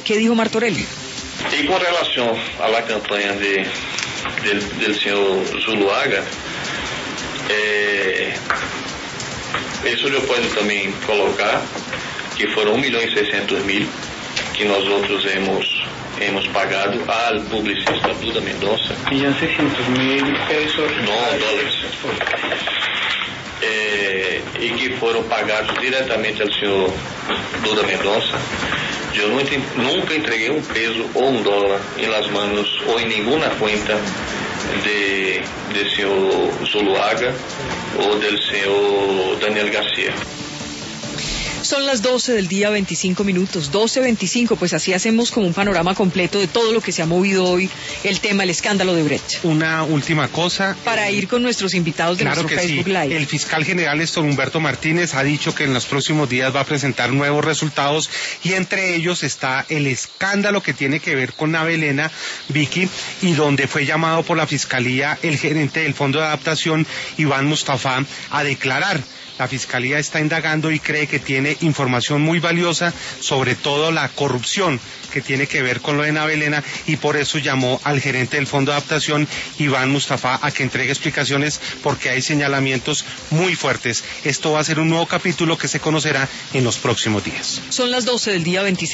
¿Qué dijo Martorelli? E com relação à campanha del senhor Zuluaga, isso eu posso também colocar que foram 1.600.000 que nós outros hemos pagado al publicista Duda Mendonça. 1.600.000 pesos. No, dólares. E que foram pagados diretamente ao senhor Duda Mendonça. Eu nunca entreguei um peso ou um dólar em las manos ou em nenhuma conta de senhor Zuluaga ou del senhor Daniel García. Son las 12 del día, 25 minutos, 12:25, pues así hacemos como un panorama completo de todo lo que se ha movido hoy, el tema, el escándalo de Brecht. Una última cosa. Para ir con nuestros invitados de nuestro Facebook Live. El fiscal general Néstor Humberto Martínez ha dicho que en los próximos días va a presentar nuevos resultados y entre ellos está el escándalo que tiene que ver con Ave Elena, Vicky, y donde fue llamado por la fiscalía el gerente del Fondo de Adaptación, Iván Mustafa, a declarar. La Fiscalía está indagando y cree que tiene información muy valiosa, sobre todo la corrupción que tiene que ver con lo de Ave Elena, y por eso llamó al gerente del Fondo de Adaptación, Iván Mustafa, a que entregue explicaciones porque hay señalamientos muy fuertes. Esto va a ser un nuevo capítulo que se conocerá en los próximos días. Son las 12 del día, 26.